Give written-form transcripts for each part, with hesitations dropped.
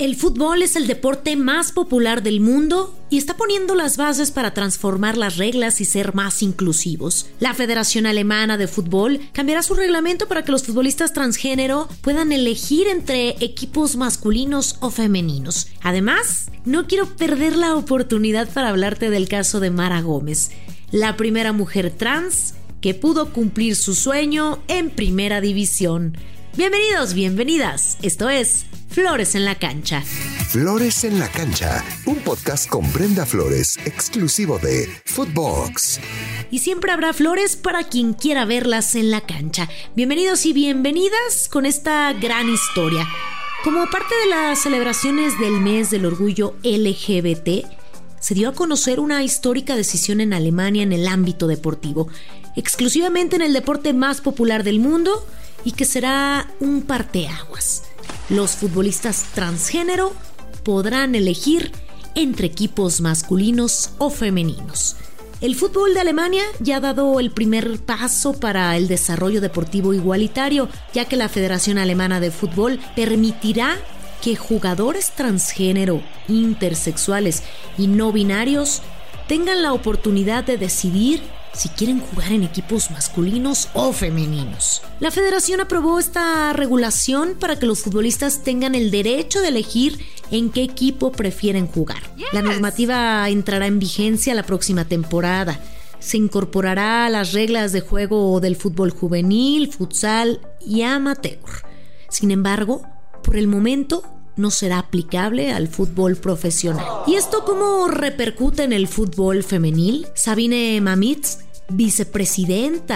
El fútbol es el deporte más popular del mundo y está poniendo las bases para transformar las reglas y ser más inclusivos. La Federación Alemana de Fútbol cambiará su reglamento para que los futbolistas transgénero puedan elegir entre equipos masculinos o femeninos. Además, no quiero perder la oportunidad para hablarte del caso de Mara Gómez, la primera mujer trans que pudo cumplir su sueño en Primera División. Bienvenidos, bienvenidas. Esto es Flores en la Cancha. Flores en la Cancha, un podcast con Brenda Flores, exclusivo de Footbox. Y siempre habrá flores para quien quiera verlas en la cancha. Bienvenidos y bienvenidas con esta gran historia. Como parte de las celebraciones del mes del orgullo LGBT, se dio a conocer una histórica decisión en Alemania en el ámbito deportivo, exclusivamente en el deporte más popular del mundo y que será un parteaguas. Los futbolistas transgénero podrán elegir entre equipos masculinos o femeninos. El fútbol de Alemania ya ha dado el primer paso para el desarrollo deportivo igualitario, ya que la Federación Alemana de Fútbol permitirá que jugadores transgénero, intersexuales y no binarios tengan la oportunidad de decidir si quieren jugar en equipos masculinos o femeninos. La federación aprobó esta regulación para que los futbolistas tengan el derecho de elegir en qué equipo prefieren jugar. La normativa entrará en vigencia la próxima temporada. Se incorporará a las reglas de juego del fútbol juvenil, futsal y amateur. Sin embargo, por el momento no será aplicable al fútbol profesional. ¿Y esto cómo repercute en el fútbol femenil? Sabine Mamitz, vicepresidenta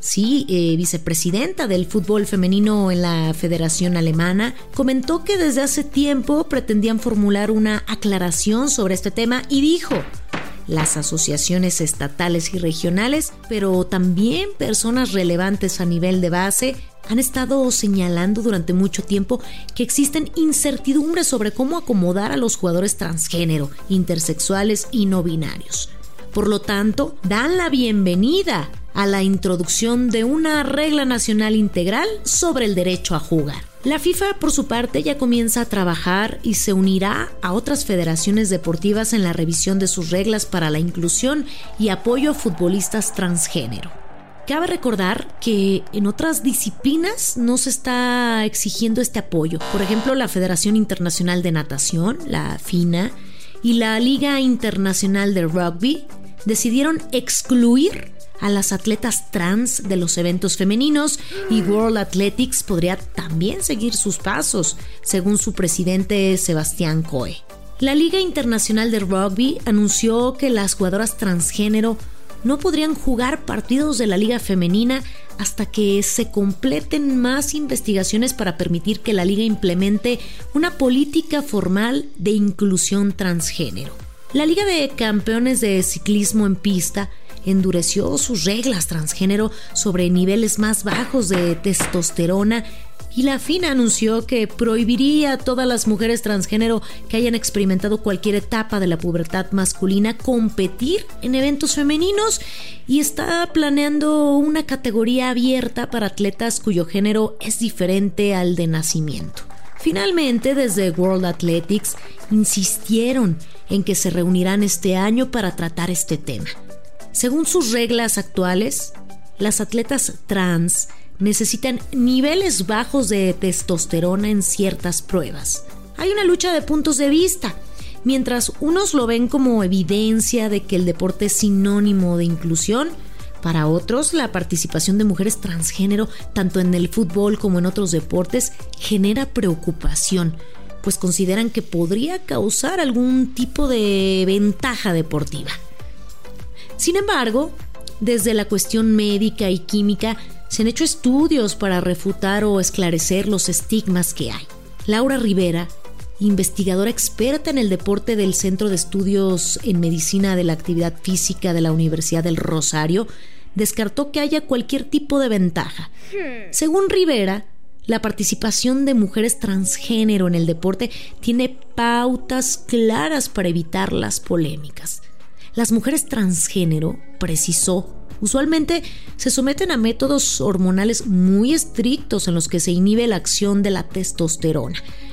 del fútbol femenino en la Federación Alemana, comentó que desde hace tiempo pretendían formular una aclaración sobre este tema y dijo: las asociaciones estatales y regionales, pero también personas relevantes a nivel de base, han estado señalando durante mucho tiempo que existen incertidumbres sobre cómo acomodar a los jugadores transgénero, intersexuales y no binarios. Por lo tanto, dan la bienvenida a la introducción de una regla nacional integral sobre el derecho a jugar. La FIFA, por su parte, ya comienza a trabajar y se unirá a otras federaciones deportivas en la revisión de sus reglas para la inclusión y apoyo a futbolistas transgénero. Cabe recordar que en otras disciplinas no se está exigiendo este apoyo. Por ejemplo, la Federación Internacional de Natación, la FINA, y la Liga Internacional de Rugby decidieron excluir a las atletas trans de los eventos femeninos, y World Athletics podría también seguir sus pasos, según su presidente Sebastián Coe. La Liga Internacional de Rugby anunció que las jugadoras transgénero no podrían jugar partidos de la liga femenina hasta que se completen más investigaciones para permitir que la liga implemente una política formal de inclusión transgénero. La Liga de Campeones de Ciclismo en Pista endureció sus reglas transgénero sobre niveles más bajos de testosterona, y la FINA anunció que prohibiría a todas las mujeres transgénero que hayan experimentado cualquier etapa de la pubertad masculina competir en eventos femeninos, y está planeando una categoría abierta para atletas cuyo género es diferente al de nacimiento. Finalmente, desde World Athletics insistieron en que se reunirán este año para tratar este tema. Según sus reglas actuales, las atletas trans necesitan niveles bajos de testosterona en ciertas pruebas. Hay una lucha de puntos de vista. Mientras unos lo ven como evidencia de que el deporte es sinónimo de inclusión, para otros la participación de mujeres transgénero, tanto en el fútbol como en otros deportes, genera preocupación, pues consideran que podría causar algún tipo de ventaja deportiva. Sin embargo, desde la cuestión médica y química, se han hecho estudios para refutar o esclarecer los estigmas que hay. Laura Rivera, investigadora experta en el deporte del Centro de Estudios en Medicina de la Actividad Física de la Universidad del Rosario, descartó que haya cualquier tipo de ventaja. Según Rivera, la participación de mujeres transgénero en el deporte tiene pautas claras para evitar las polémicas. Las mujeres transgénero, precisó, usualmente se someten a métodos hormonales muy estrictos en los que se inhibe la acción de la testosterona.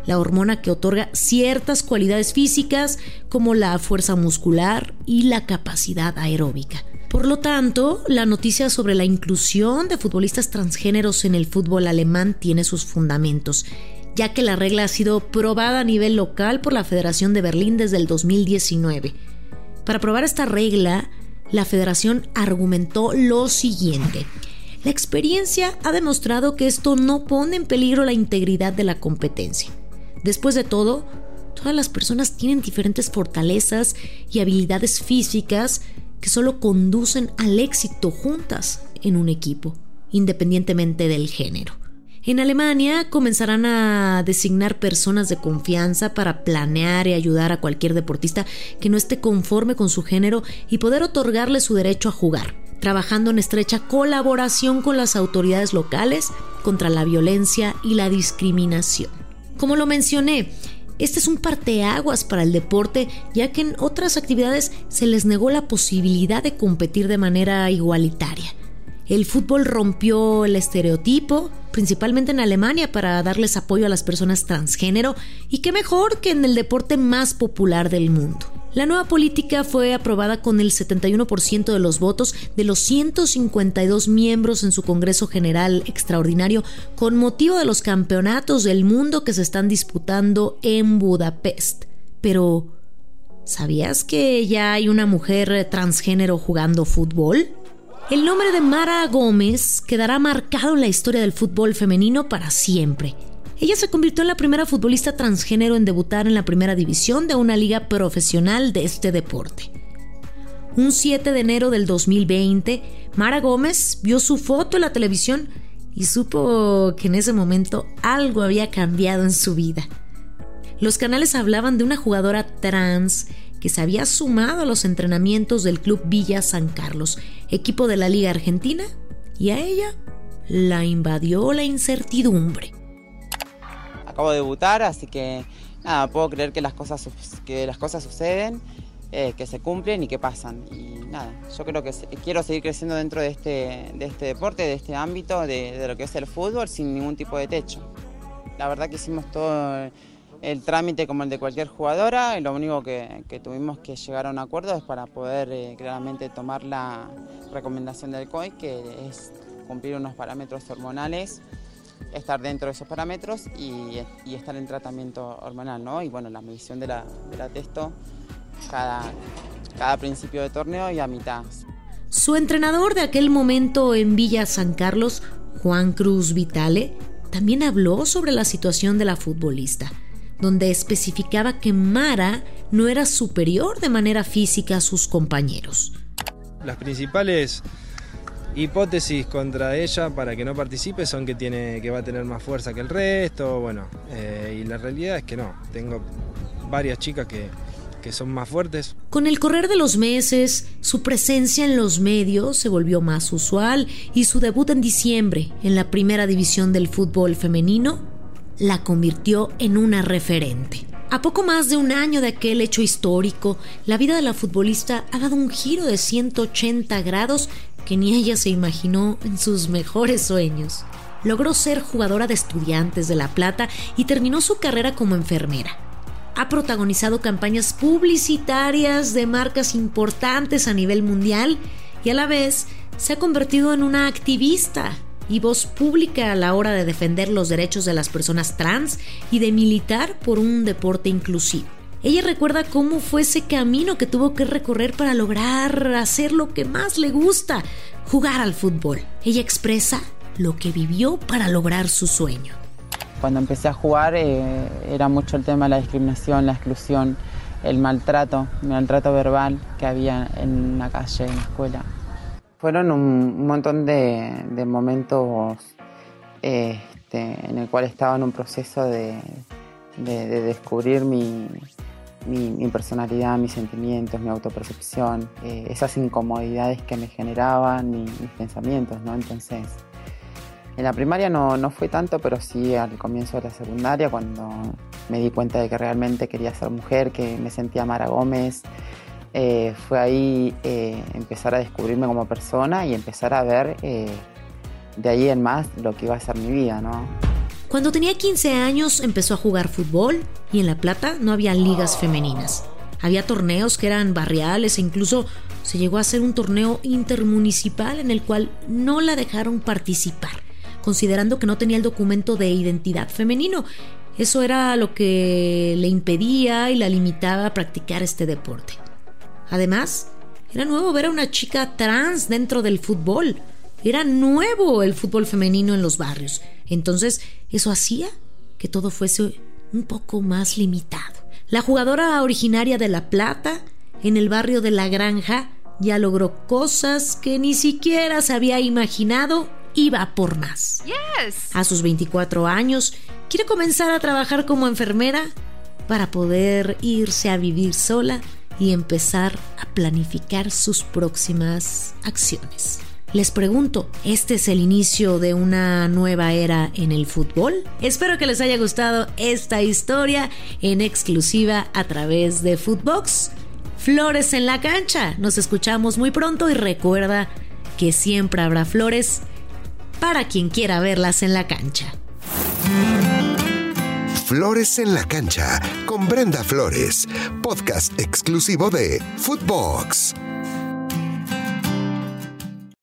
la hormona que otorga ciertas cualidades físicas como la fuerza muscular y la capacidad aeróbica. Por lo tanto, la noticia sobre la inclusión de futbolistas transgéneros en el fútbol alemán tiene sus fundamentos, ya que la regla ha sido probada a nivel local por la Federación de Berlín desde el 2019. Para probar esta regla, la federación argumentó lo siguiente: la experiencia ha demostrado que esto no pone en peligro la integridad de la competencia. Después de todo, todas las personas tienen diferentes fortalezas y habilidades físicas que solo conducen al éxito juntas en un equipo, independientemente del género. En Alemania comenzarán a designar personas de confianza para planear y ayudar a cualquier deportista que no esté conforme con su género y poder otorgarle su derecho a jugar, trabajando en estrecha colaboración con las autoridades locales contra la violencia y la discriminación. Como lo mencioné, este es un parteaguas para el deporte, ya que en otras actividades se les negó la posibilidad de competir de manera igualitaria. El fútbol rompió el estereotipo, principalmente en Alemania, para darles apoyo a las personas transgénero, y qué mejor que en el deporte más popular del mundo. La nueva política fue aprobada con el 71% de los votos de los 152 miembros en su Congreso General Extraordinario con motivo de los campeonatos del mundo que se están disputando en Budapest. Pero, ¿sabías que ya hay una mujer transgénero jugando fútbol? El nombre de Mara Gómez quedará marcado en la historia del fútbol femenino para siempre. Ella se convirtió en la primera futbolista transgénero en debutar en la primera división de una liga profesional de este deporte. Un 7 de enero del 2020, Mara Gómez vio su foto en la televisión y supo que en ese momento algo había cambiado en su vida. Los canales hablaban de una jugadora trans que se había sumado a los entrenamientos del club Villa San Carlos, equipo de la Liga Argentina, y a ella la invadió la incertidumbre. Acabo de debutar, así que nada, puedo creer que las cosas suceden, que se cumplen y que pasan. Y nada, yo creo que quiero seguir creciendo dentro de este deporte, de este ámbito, de lo que es el fútbol, sin ningún tipo de techo. La verdad que hicimos todo el trámite como el de cualquier jugadora, y lo único que tuvimos que llegar a un acuerdo es para poder claramente tomar la recomendación del COI, que es cumplir unos parámetros hormonales, estar dentro de esos parámetros y estar en tratamiento hormonal, ¿no? Y bueno, la medición de la testo cada principio de torneo y a mitad. Su entrenador de aquel momento en Villa San Carlos, Juan Cruz Vitale, también habló sobre la situación de la futbolista, donde especificaba que Mara no era superior de manera física a sus compañeros. Las principales hipótesis contra ella para que no participe son que va a tener más fuerza que el resto, bueno, y la realidad es que no. Tengo varias chicas que son más fuertes. Con el correr de los meses, su presencia en los medios se volvió más usual y su debut en diciembre en la primera división del fútbol femenino la convirtió en una referente. A poco más de un año de aquel hecho histórico, la vida de la futbolista ha dado un giro de 180 grados que ni ella se imaginó en sus mejores sueños. Logró ser jugadora de Estudiantes de La Plata y terminó su carrera como enfermera. Ha protagonizado campañas publicitarias de marcas importantes a nivel mundial y a la vez se ha convertido en una activista y voz pública a la hora de defender los derechos de las personas trans y de militar por un deporte inclusivo. Ella recuerda cómo fue ese camino que tuvo que recorrer para lograr hacer lo que más le gusta, jugar al fútbol. Ella expresa lo que vivió para lograr su sueño. Cuando empecé a jugar era mucho el tema de la discriminación, la exclusión, el maltrato verbal que había en la calle, en la escuela. Fueron un montón de momentos en el cual estaba en un proceso de descubrir mi personalidad, mis sentimientos, mi autopercepción, esas incomodidades que me generaban mis pensamientos, ¿no? Entonces, en la primaria no fue tanto, pero sí al comienzo de la secundaria, cuando me di cuenta de que realmente quería ser mujer, que me sentía Mara Gómez. Fue ahí empezar a descubrirme como persona y empezar a ver de ahí en más lo que iba a ser mi vida, ¿no? Cuando tenía 15 años empezó a jugar fútbol y en La Plata no había ligas femeninas. Había torneos que eran barriales e incluso se llegó a hacer un torneo intermunicipal en el cual no la dejaron participar, considerando que no tenía el documento de identidad femenino. Eso era lo que le impedía y la limitaba a practicar este deporte. Además, era nuevo ver a una chica trans dentro del fútbol. Era nuevo el fútbol femenino en los barrios. Entonces, eso hacía que todo fuese un poco más limitado. La jugadora originaria de La Plata, en el barrio de La Granja, ya logró cosas que ni siquiera se había imaginado. Iba por más. Yes. A sus 24 años, quiere comenzar a trabajar como enfermera para poder irse a vivir sola y empezar a planificar sus próximas acciones. Les pregunto, ¿este es el inicio de una nueva era en el fútbol? Espero que les haya gustado esta historia en exclusiva a través de Footbox. Flores en la cancha. Nos escuchamos muy pronto y recuerda que siempre habrá flores para quien quiera verlas en la cancha. Flores en la cancha con Brenda Flores, podcast exclusivo de Footbox.